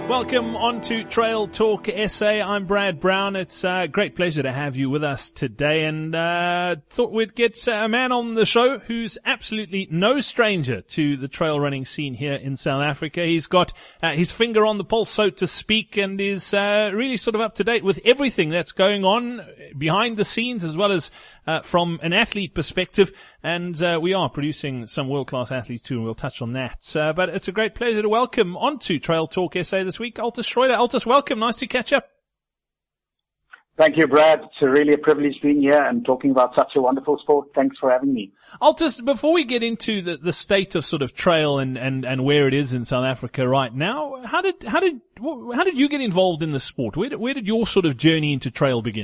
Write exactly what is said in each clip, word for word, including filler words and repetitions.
Welcome on to Trail Talk S A. I'm Brad Brown. It's a great pleasure to have you with us today, and uh thought we'd get a man on the show who's absolutely no stranger to the trail running scene here in South Africa. He's got uh, his finger on the pulse, so to speak, and is uh really sort of up to date with everything that's going on behind the scenes as well as uh from an athlete perspective. And uh we are producing some world-class athletes too, and we'll touch on that. Uh, but it's a great pleasure to welcome onto Trail Talk S A this week Altus Schroeder. Altus, welcome. Nice to catch up. Thank you, Brad. It's a really a privilege being here and talking about such a wonderful sport. Thanks for having me. Altus, before we get into the, the state of sort of trail and, and, and where it is in South Africa right now, how did, how did, how did you get involved in the sport? Where did, where did your sort of journey into trail begin?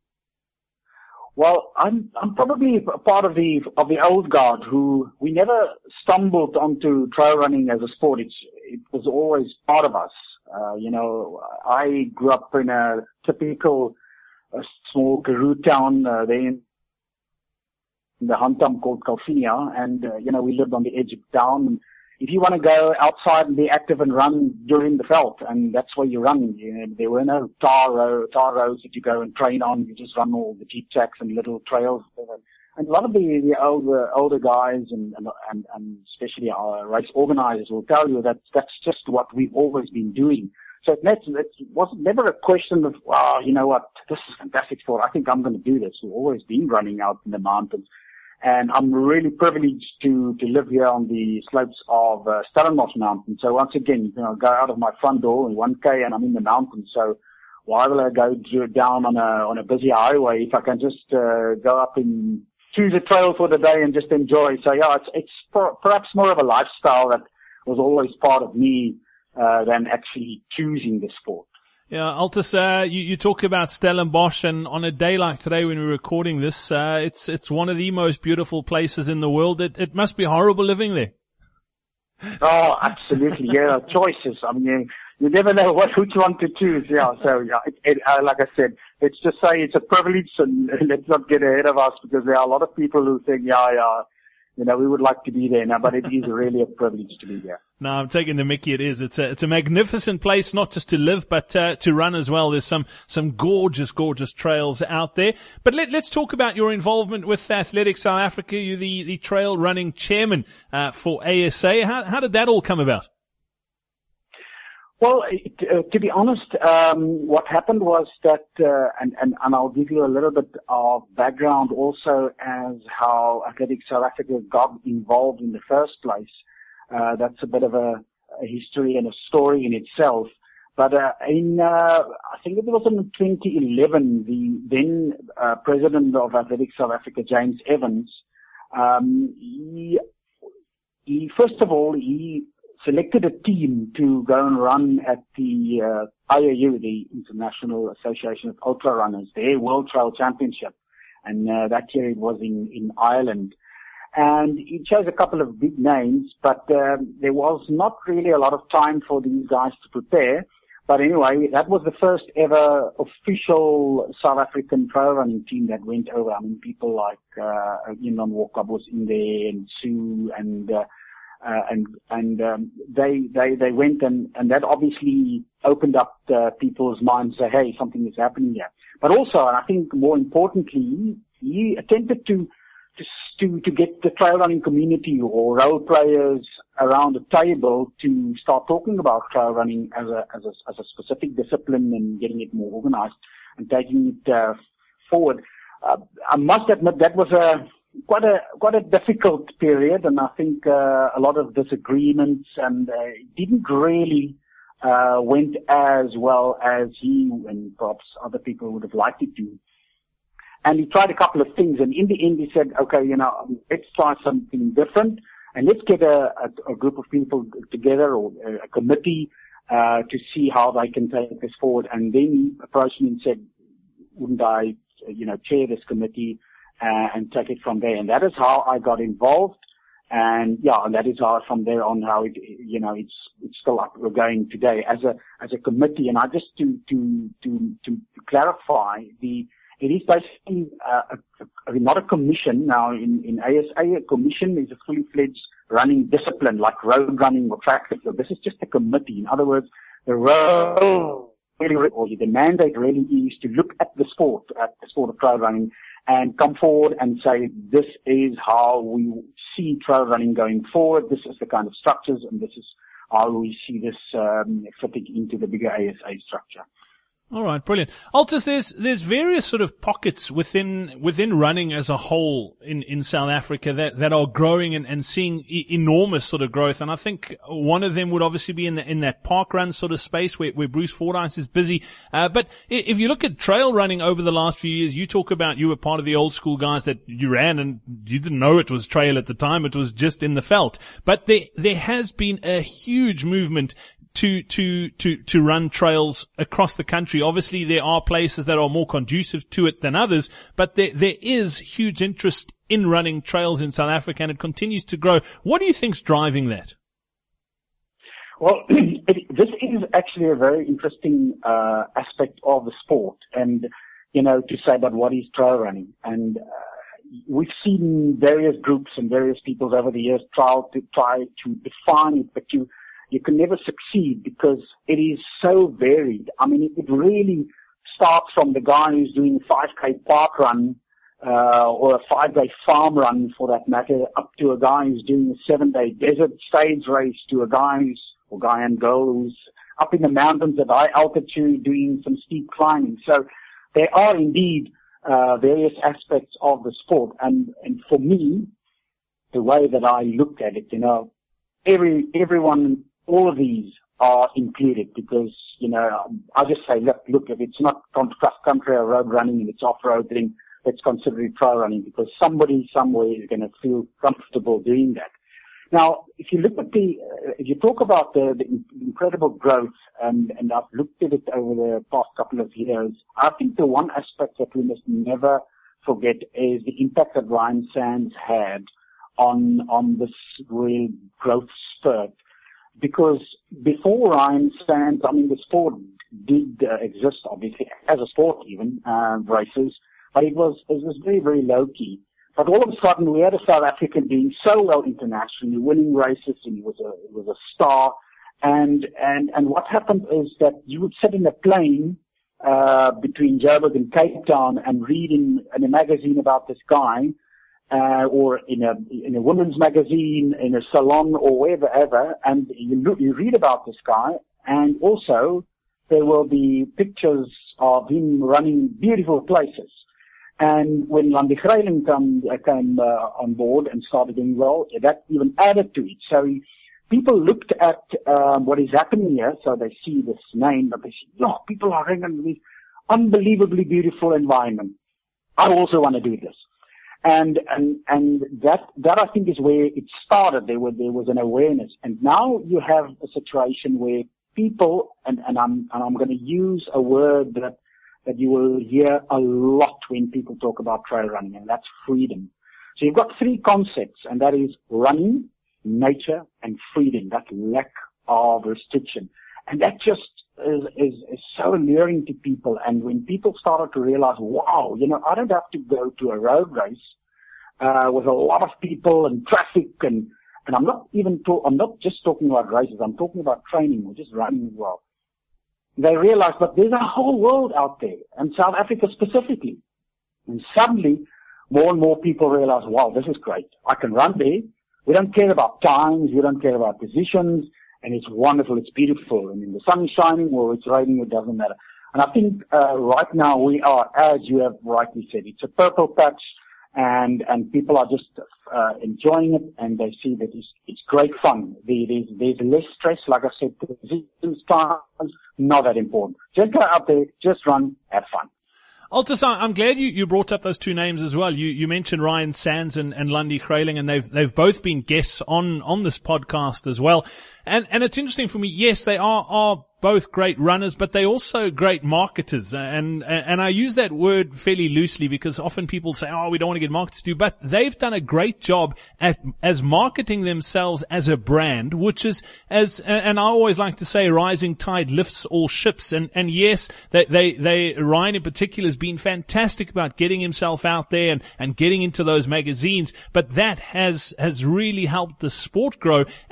Well, I'm, I'm probably a part of the, of the old guard who, we never stumbled onto trail running as a sport. It's, it was always part of us. Uh, you know, I grew up in a typical uh, small Karoo town, uh, there in the Hantam called Kalfinia, and, uh, you know, we lived on the edge of town. And if you want to go outside and be active and run during the veld, and that's where you run. You know, there were no tar, road, tar roads that you go and train on. You just run all the jeep tracks and little trails. And a lot of the, the older, older guys and, and, and especially our race organizers will tell you that that's just what we've always been doing. So it, it wasn't never a question of, wow, you know what, this is fantastic sport. I think I'm going to do this. We've always been running out in the mountains. And I'm really privileged to, to live here on the slopes of uh, Stellenbosch Mountain. So once again, you know, go out of my front door in one K and I'm in the mountains. So why will I go down on a, on a busy highway if I can just, uh, go up and choose a trail for the day and just enjoy? So yeah, it's, it's per, perhaps more of a lifestyle that was always part of me, uh, than actually choosing the sport. Yeah, Altus, uh, you, you talk about Stellenbosch, and on a day like today when we're recording this, uh, it's, it's one of the most beautiful places in the world. It, it must be horrible living there. Oh, absolutely. Yeah, choices. I mean, you, you never know what, which one to choose. Yeah, so yeah, it, it, uh, like I said, let's just say it's a privilege, and let's not get ahead of us, because there are a lot of people who think, yeah, yeah, you know, we would like to be there now, but it is really a privilege to be there. No, I'm taking the mickey. It is. It's a, it's a magnificent place, not just to live, but, uh, to run as well. There's some, some gorgeous, gorgeous trails out there. But let, let's talk about your involvement with Athletics South Africa. You're the, the trail running chairman, uh, for A S A. How, how did that all come about? Well, it, uh, to be honest, um, what happened was that, uh, and, and, and I'll give you a little bit of background also as how Athletics South Africa got involved in the first place. Uh, that's a bit of a, a history and a story in itself. But, uh, in, uh, I think it was in twenty eleven, the then, uh, president of Athletics South Africa, James Evans, um, he, he, first of all, he selected a team to go and run at the, uh, I A U, the International Association of Ultra Runners, their World Trail Championship. And, uh, that year it was in, in Ireland. And he chose a couple of big names, but um, there was not really a lot of time for these guys to prepare. But anyway, that was the first ever official South African trail running team that went over. I mean, people like uh, Inon Walkup was in there, and Sue, and uh, uh, and and um, they they they went, and and that obviously opened up uh, people's minds. Say, hey, something is happening here. But also, and I think more importantly, he attempted to. To, to get the trail running community or role players around the table to start talking about trail running as a, as a, as a specific discipline and getting it more organized and taking it, uh, forward. Uh, I must admit that was a, quite a, quite a difficult period, and I think, uh, a lot of disagreements, and, uh, it didn't really, uh, went as well as he and perhaps other people would have liked it to. And he tried a couple of things, and in the end he said, okay, you know, let's try something different, and let's get a, a, a group of people together, or a, a committee, uh, to see how they can take this forward. And then he approached me and said, wouldn't I, you know, chair this committee, uh, and take it from there. And that is how I got involved. And yeah, and that is how from there on how it, you know, it's, it's still up, we're going today as a, as a committee. And I just to, to, to, to clarify the, it is basically uh, a, a, not a commission. Now, in, in A S A, a commission is a fully fledged running discipline, like road running or track. So this is just a committee. In other words, the role, or the mandate really is to look at the sport, at the sport of trail running, and come forward and say, this is how we see trail running going forward. This is the kind of structures, and this is how we see this um, fitting into the bigger A S A structure. All right, brilliant. Altus, there's there's various sort of pockets within within running as a whole in in South Africa that that are growing and, and seeing e- enormous sort of growth. And I think one of them would obviously be in the, in that park run sort of space where where Bruce Fordyce is busy. Uh, but if you look at trail running over the last few years, you talk about you were part of the old school guys that you ran and you didn't know it was trail at the time; it was just in the veld. But there there has been a huge movement to, to, to, to run trails across the country. Obviously, there are places that are more conducive to it than others, but there, there is huge interest in running trails in South Africa, and it continues to grow. What do you think's driving that? Well, it, this is actually a very interesting, uh, aspect of the sport. And, you know, to say about what is trail running. And, uh, we've seen various groups and various people over the years try to, try to define it, but you, You can never succeed because it is so varied. I mean, it, it really starts from the guy who's doing a five K park run, uh, or a five day farm run for that matter, up to a guy who's doing a seven day desert stage race, to a guy who's, or guy and girl who's up in the mountains at high altitude doing some steep climbing. So there are indeed, uh, various aspects of the sport. And, and for me, the way that I look at it, you know, every, everyone, all of these are included because, you know, I just say, look, look, if it's not cross country or road running and it's off-roading, let's consider it trail running because somebody somewhere is going to feel comfortable doing that. Now, if you look at the, uh, if you talk about the, the incredible growth, and, and I've looked at it over the past couple of years, I think the one aspect that we must never forget is the impact that Ryan Sandes had on, on this real growth spurt. Because before Ryan Sandes, I mean, the sport did uh, exist, obviously, as a sport even, uh, races, but it was, it was very, very low-key. But all of a sudden, we had a South African doing so well internationally, winning races, and he was a, he was a star. And, and, and what happened is that you would sit in a plane, uh, between Joburg and Cape Town and read in, in a magazine about this guy, Uh, or in a, in a women's magazine, in a salon, or wherever, and you, look, you read about this guy, and also there will be pictures of him running beautiful places. And when Landi Greiling come, uh, came uh, on board and started doing well, that even added to it. So people looked at um, what is happening here, so they see this name, but they see, oh, people are running this unbelievably beautiful environment. I also want to do this. And, and, and that, that I think is where it started. There was, there was an awareness. And now you have a situation where people, and, and I'm, and I'm going to use a word that, that you will hear a lot when people talk about trail running, and that's freedom. So you've got three concepts, and that is running, nature, and freedom, that lack of restriction. And that just is, is, is so alluring to people. And when people started to realize, wow, you know, I don't have to go to a road race, uh, with a lot of people and traffic and, and I'm not even talk, I'm not just talking about races, I'm talking about training or just running as well. They realized, but there's a whole world out there, and South Africa specifically. And suddenly, more and more people realize, wow, this is great. I can run there. We don't care about times. We don't care about positions. And it's wonderful. It's beautiful. I mean, the sun is shining or it's raining, it doesn't matter. And I think, uh, right now we are, as you have rightly said, it's a purple patch, and, and people are just, uh, enjoying it, and they see that it's, it's great fun. There's, there's less stress. Like I said, positions, times, not that important. Just go out there, just run, have fun. Altus, I'm glad you, you brought up those two names as well. You, you mentioned Ryan Sandes and, and Landi Greiling, and they've, they've both been guests on, on this podcast as well. And, and it's interesting for me. Yes, they are, are both great runners, but they're also great marketers. And, and I use that word fairly loosely because often people say, oh, we don't want to get marketers to do, but they've done a great job at, as marketing themselves as a brand, which is as, and I always like to say, rising tide lifts all ships. And, and yes, they, they, they, Ryan in particular has been fantastic about getting himself out there and, and getting into those magazines, but that has, has really helped the sport grow. And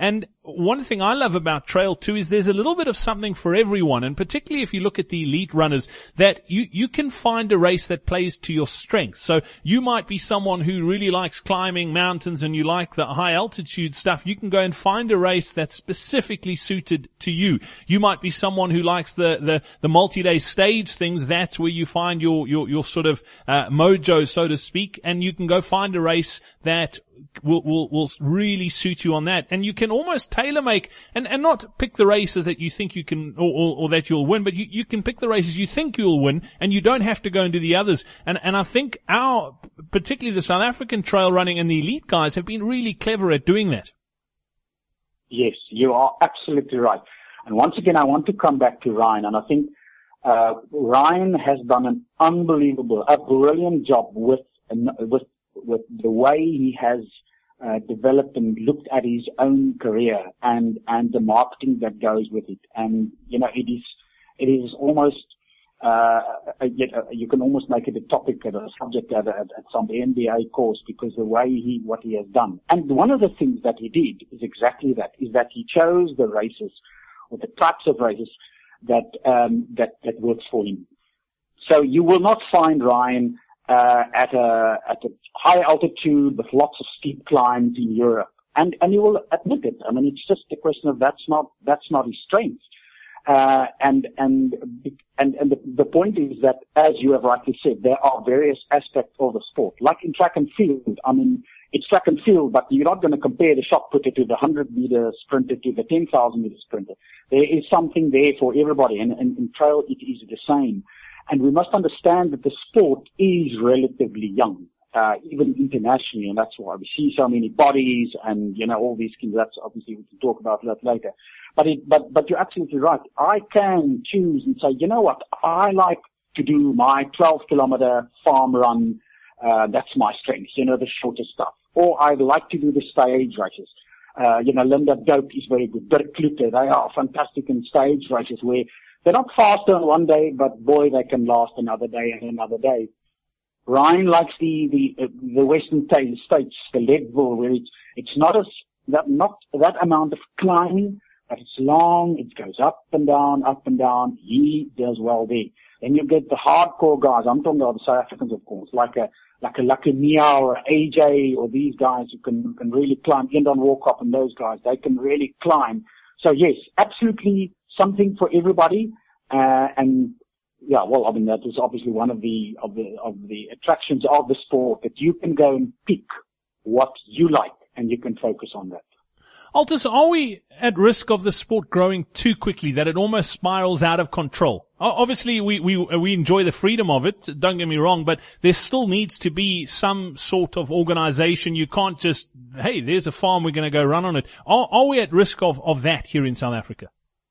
one thing I love about trail too is there's a little bit of something for everyone, and particularly if you look at the elite runners, that you, you can find a race that plays to your strengths. So you might be someone who really likes climbing mountains and you like the high altitude stuff. You can go and find a race that's specifically suited to you. You might be someone who likes the, the, the multi-day stage things. That's where you find your, your, your sort of, uh, mojo, so to speak, and you can go find a race that will, will, will really suit you on that. And you can almost tailor make, and, and not pick the races that you think you can, or, or, or that you'll win, but you, you can pick the races you think you'll win, and you don't have to go and do the others. And, and I think our, particularly the South African trail running and the elite guys have been really clever at doing that. Yes, you are absolutely right. And once again, I want to come back to Ryan, and I think, uh, Ryan has done an unbelievable, a brilliant job with, with, with the way he has uh, developed and looked at his own career and, and the marketing that goes with it. And, you know, it is, it is almost, uh, a, you can almost make it a topic, a subject at, at, at some N B A course, because the way he, what he has done. And one of the things that he did is exactly that, is that he chose the races or the types of races that, um, that, that works for him. So you will not find Ryan Uh, at a, at a high altitude with lots of steep climbs in Europe. And, and you will admit it. I mean, it's just a question of that's not, that's not his strength. Uh, and, and, and, and the, the point is that, as you have rightly said, there are various aspects of the sport. Like in track and field, I mean, it's track and field, but you're not going to compare the shot putter to the one hundred meter sprinter to the ten thousand meter sprinter. There is something there for everybody, and, and in trail it is the same. And we must understand that the sport is relatively young, uh, even internationally, and that's why we see so many bodies and, you know, all these things. That's obviously we can talk about that later. But it, but, but you're absolutely right. I can choose and say, you know what, I like to do my twelve kilometer farm run. Uh, that's my strength, you know, the shorter stuff. Or I like to do the stage races. Uh, you know, Linda Dope is very good. Dirk Klute, they are fantastic in stage races where they're not faster on one day, but boy, they can last another day and another day. Ryan likes the, the, uh, the Western States, the Leadville, where it's, it's not as, that, not that amount of climbing, but it's long, it goes up and down, up and down. He does well there. Then you get the hardcore guys. I'm talking about the South Africans, of course, like a, like a Lakania or A J or these guys who can, who can really climb. Endon Walkup and those guys, they can really climb. So yes, absolutely something for everybody. Uh, and yeah, well, I mean, that is obviously one of the, of the, of the attractions of the sport, that you can go and pick what you like and you can focus on that. Altus, are we at risk of the sport growing too quickly, that it almost spirals out of control? Obviously, we, we, we enjoy the freedom of it, don't get me wrong, but there still needs to be some sort of organization. You can't just, hey, there's a farm, we're going to go run on it. Are, are we at risk of, of that here in South Africa?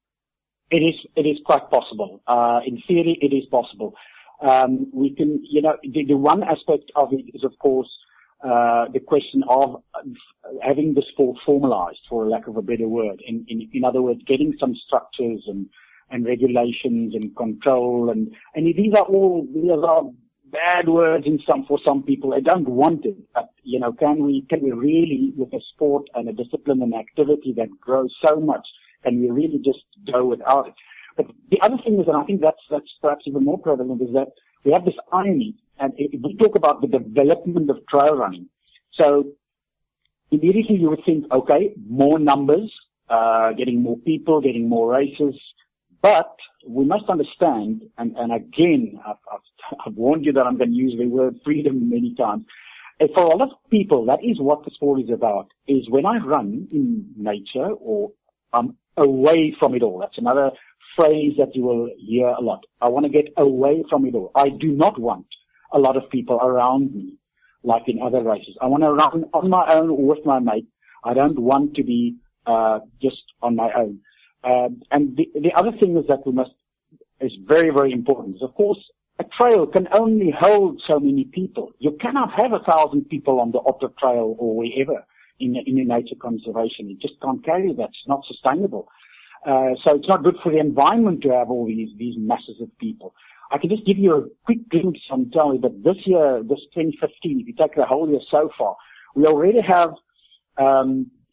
It is, it is quite possible. Uh, in theory, it is possible. Um, we can, you know, the, the one aspect of it is, of course, Uh, the question of having the sport formalized, for lack of a better word. In, in, in other words, getting some structures and, and regulations and control, and, and these are all, these are bad words in some, for some people. They don't want it, but, you know, can we, can we really, with a sport and a discipline and activity that grows so much, can we really just go without it? But the other thing is, and I think that's, that's perhaps even more prevalent, is that we have this irony. And if we talk about the development of trail running, so immediately you would think, okay, more numbers, uh, getting more people, getting more races. But we must understand, and, and again, I've, I've, I've warned you that I'm going to use the word freedom many times. And for a lot of people, that is what the sport is about, is when I run in nature or I'm away from it all. That's another phrase that you will hear a lot. I want to get away from it all. I do not want a lot of people around me, like in other races. I want to run on my own or with my mate. I don't want to be uh just on my own. Uh, and the, the other thing is that we must, is very, very important, is of course, a trail can only hold so many people. You cannot have a thousand people on the Otter Trail or wherever in, in a nature conservation. You just can't carry that. It's not sustainable. Uh, so it's not good for the environment to have all these, these masses of people. I can just give you a quick glimpse and tell you that this year, this twenty fifteen, if you take the whole year so far, we already have um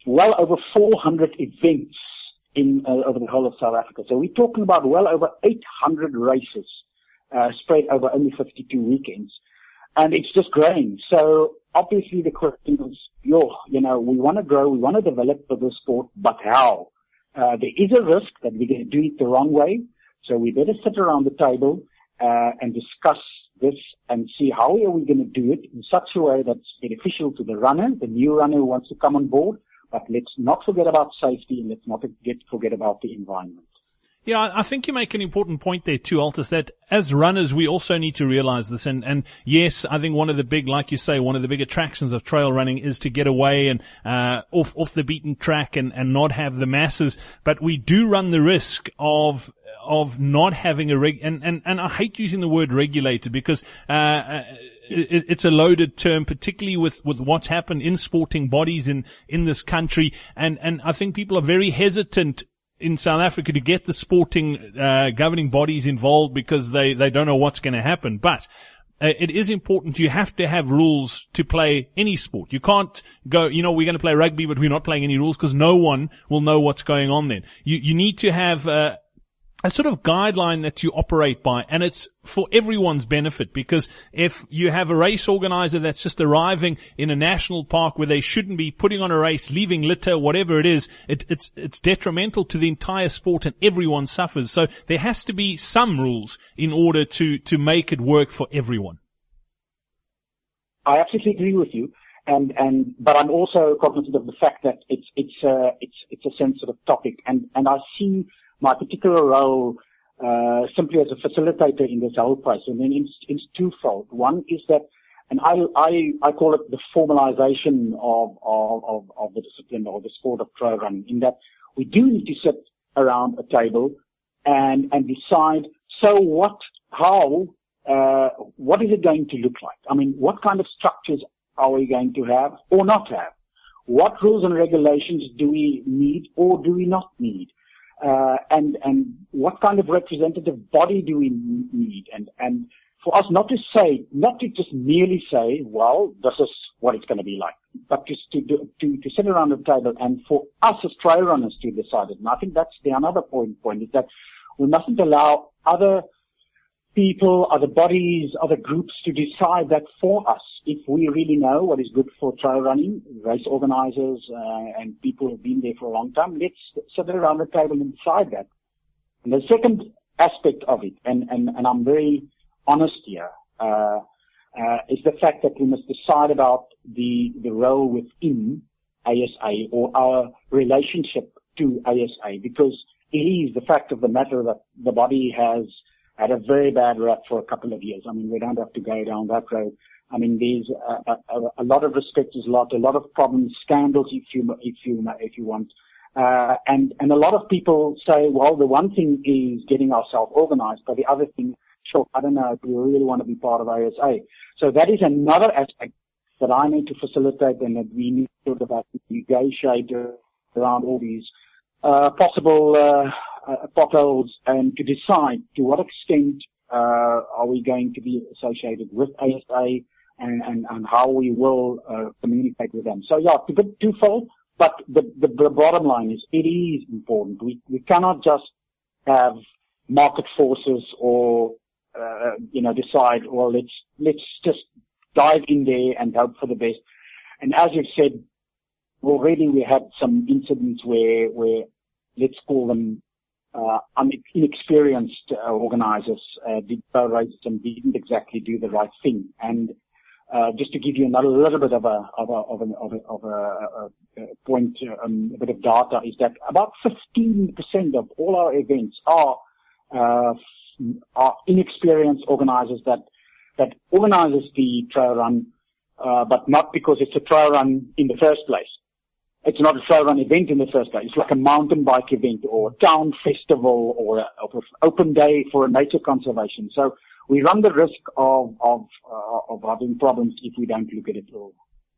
well over four hundred events in uh, over the whole of South Africa. So we're talking about well over eight hundred races uh, spread over only fifty-two weekends. And it's just growing. So obviously the question is, yo, you know, we want to grow, we want to develop for the sport, but how? Uh, there is a risk that we're going to do it the wrong way. So we better sit around the table uh, and discuss this and see how are we going to do it in such a way that's beneficial to the runner, the new runner who wants to come on board. But let's not forget about safety, and let's not forget, forget about the environment. Yeah, I think you make an important point there too, Altus, that as runners, we also need to realize this. And, and yes, I think one of the big, like you say, one of the big attractions of trail running is to get away and, uh, off, off the beaten track and, and not have the masses. But we do run the risk of, of not having a reg, and, and, and I hate using the word regulated because, uh, it, it's a loaded term, particularly with, with what's happened in sporting bodies in, in this country. And, and I think people are very hesitant in South Africa to get the sporting uh governing bodies involved because they they don't know what's going to happen. But uh, it is important. You have to have rules to play any sport. You can't go, you know, we're going to play rugby, but we're not playing any rules because no one will know what's going on then. You you need to have uh a sort of guideline that you operate by, and it's for everyone's benefit, because if you have a race organizer that's just arriving in a national park where they shouldn't be, putting on a race, leaving litter, whatever it is, it, it's it's detrimental to the entire sport and everyone suffers. So there has to be some rules in order to to make it work for everyone. I absolutely agree with you, and and but I'm also cognizant of the fact that it's it's uh, it's it's a sensitive topic, and and I see my particular role uh simply as a facilitator in this whole process. And then it's, it's twofold. One is that, and I I I call it the formalization of of of, of the discipline or the sport of trail running, in that we do need to sit around a table and and decide, so what, how, uh what is it going to look like? I mean, what kind of structures are we going to have or not have? What rules and regulations do we need or do we not need? Uh, and, and what kind of representative body do we need? And, and for us not to say, not to just merely say, well, this is what it's going to be like, but just to, to, to, to sit around the table and for us as trail runners to decide it. And I think that's the another point, point is that we mustn't allow other people, other bodies, other groups to decide that for us. If we really know what is good for trail running, race organizers uh, and people who have been there for a long time, let's sit around the table and decide that. And the second aspect of it, and, and, and I'm very honest here, uh, uh, is the fact that we must decide about the, the role within A S A or our relationship to A S A, because it is the fact of the matter that the body has had a very bad rap for a couple of years. I mean, we don't have to go down that road. I mean, there's a, a, a lot of respect, there's a lot, a lot of problems, scandals, if you, if you, if you want. Uh, and, and a lot of people say, well, the one thing is getting ourselves organized, but the other thing, sure, I don't know if we really want to be part of A S A. So that is another aspect that I need to facilitate and that we need to sort of negotiate around all these, uh, possible, uh, uh, potholes, and to decide to what extent, uh, are we going to be associated with A S A, and, and, and how we will uh, communicate with them. So yeah, it's a bit twofold, but the, the, the bottom line is it is important. We, we cannot just have market forces or, uh, you know, decide, well, let's, let's just dive in there and hope for the best. And as you've said, already we had some incidents where, where, let's call them, uh, inexperienced uh, organizers, uh, did races and didn't exactly do the right thing. And, Uh, just to give you another little bit of a of a of a of a, of a, a point, um, a bit of data is that about fifteen percent of all our events are uh, are inexperienced organizers that that organizes the trail run, uh, but not because it's a trail run in the first place. It's not a trail run event in the first place. It's like a mountain bike event or a town festival or a, or an open day for nature conservation. So we run the risk of of uh, of having problems if we don't look at it all.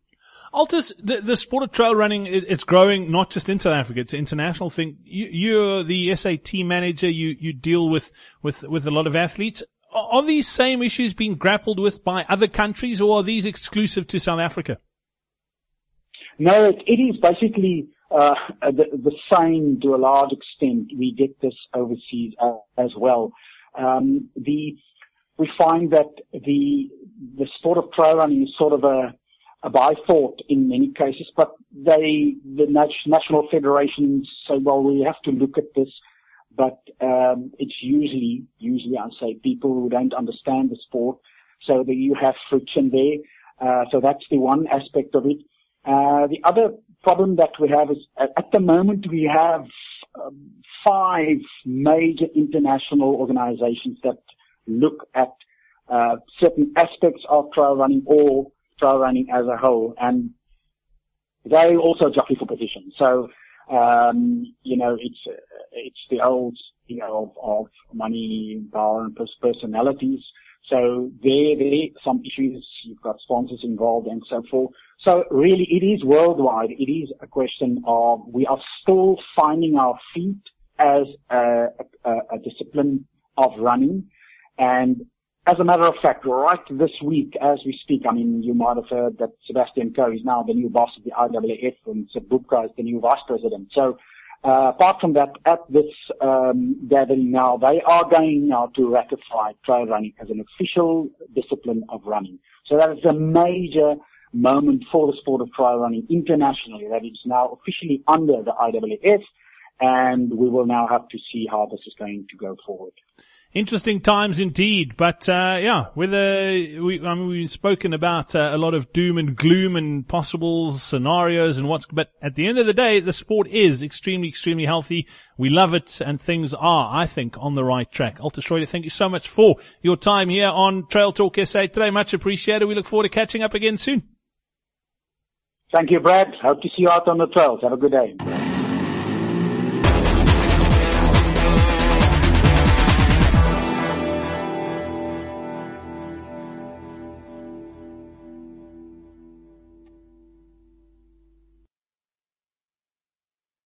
Altus, the, the sport of trail running, it, it's growing not just in South Africa, it's an international thing. You, you're the S A T manager, you, you deal with, with, with a lot of athletes. Are, are these same issues being grappled with by other countries, or are these exclusive to South Africa? No, it, it is basically uh, the, the same to a large extent. We get this overseas uh, as well. Um, the, we find that the, the sport of trail running is sort of a, a bythought in many cases, but they, the national federations say, well, we have to look at this, but, um, it's usually, usually I say people who don't understand the sport, so that you have friction there. Uh, so that's the one aspect of it. Uh, the other problem that we have is at, at the moment we have um, five major international organizations that look at, uh, certain aspects of trail running or trail running as a whole, and they also jockey for position. So, um, you know, it's, uh, it's the old, you know, of, of money, power, and personalities. So there, there some issues. You've got sponsors involved and so forth. So really, it is worldwide. It is a question of we are still finding our feet as a, a, a discipline of running. And as a matter of fact, right this week, as we speak, I mean, you might have heard that Sebastian Coe is now the new boss of the I W A F, and Seb Bubka is the new vice president. So, uh, apart from that, at this um, gathering now, they are going now to ratify trail running as an official discipline of running. So that is a major moment for the sport of trail running internationally, that it's now officially under the I W A F, and we will now have to see how this is going to go forward. Interesting times indeed, but uh yeah, whether we, I mean, we've spoken about uh, a lot of doom and gloom and possible scenarios and what's, but at the end of the day, the sport is extremely, extremely healthy. We love it, and things are, I think, on the right track. Alta Schroeder, thank you so much for your time here on Trail Talk S A today. Much appreciated. We look forward to catching up again soon. Thank you, Brad. Hope to see you out on the trails. Have a good day.